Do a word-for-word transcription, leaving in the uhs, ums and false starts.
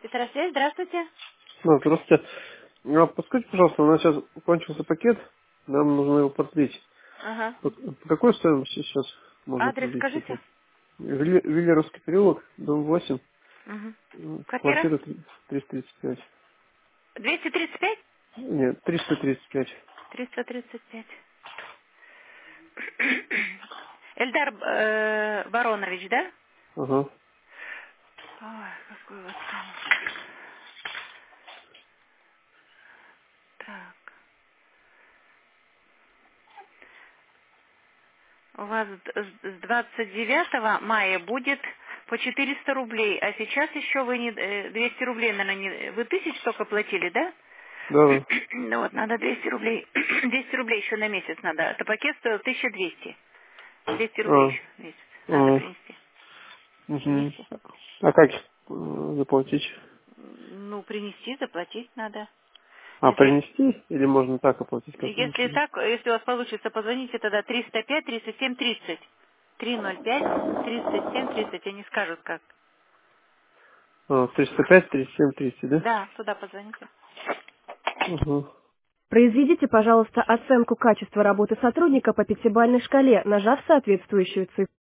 Петросвязь, здравствуйте. Да, здравствуйте. А, подскажите, пожалуйста, у нас сейчас кончился пакет, нам нужно его продлить. Ага. По, по какой стоимости сейчас можно Адрес продлить скажите. это? Вилли- Виллеровский переулок, дом восемь, Угу. м, Квартира? квартира триста тридцать пять. двести тридцать пять? Нет, триста тридцать пять. триста тридцать пять. Эльдар э, Баронович, да? Ага. Ой, какой у вас там. Так. У вас д- с с двадцать девятого мая будет по четыреста рублей, а сейчас еще вы не э, двести рублей, наверное, не, вы тысяч только платили, да? Да, да. Ну вот, надо двести рублей. двести рублей еще на месяц надо. Это пакет стоил тысяча двести. двести рублей А, еще в месяц. Надо а, принести. угу. Принести. А как э, заплатить? Ну, принести, заплатить надо. А, Если, принести или можно так оплатить, как вы если хотите? так, если у вас получится, позвоните тогда триста пять тридцать семь тридцать. триста пять тридцать семь тридцать, они скажут как. А, триста пять тридцать семь тридцать, да? Да, туда позвоните. Угу. Произведите, пожалуйста, оценку качества работы сотрудника по пятибалльной шкале, нажав соответствующую цифру.